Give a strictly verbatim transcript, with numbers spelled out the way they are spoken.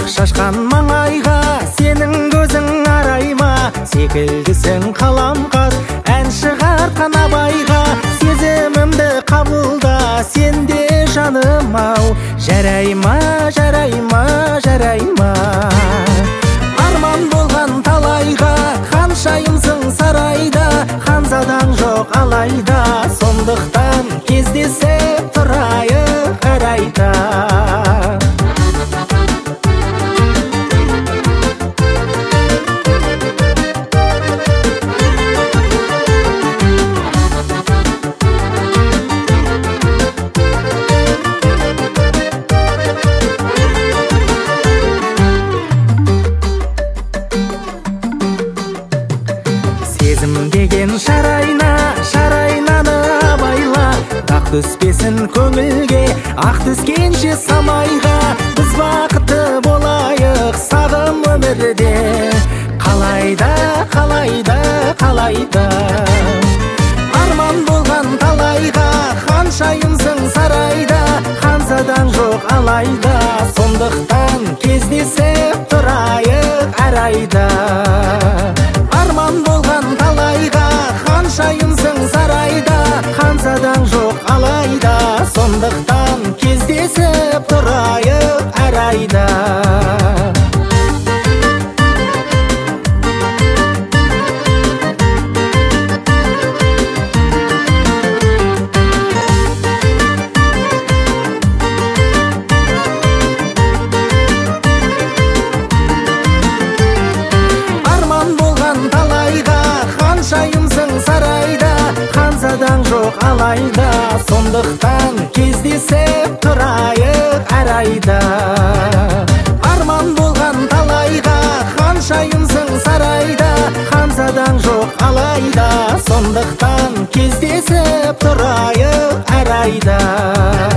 шашқан маңайға сенің көзің арайма, секілдісің қаламқас ән шығартқан абайға. Сезімімді қабылда сенде жаным ау, жарайма, жарайма, жарайма. Арман болған талайға ханшайымсың сарайда, ханзадаң жоқ алайда, сондықтан кездесіп тұрайық әр айда. Сезім деген шарайна, шарайнаны абайла, дақ түспесін көңілге, ақ түскенше самайға. Біз бақытты болайық сағым өмірде, қалайда, қалайда, қалайда. Арман болған талайға ханшайымсың сарайда, ханзадаң жоқ алайда, сондықтан кездесіп тұрайық әр айда. Арман болған талайға ханшайымсың сарайда, ханзадаң жоқ алайда, сондықтан кездесіп тұрайық әр айда. Ханшайымсың сарайда, ханзадаң жоқ алайда, сондықтан кездесіп тұрайық әр айда. Арман болған талайға ханшайымсың сарайда, ханзадаң жоқ алайда, сондықтан кездесіп тұрайық әр айда.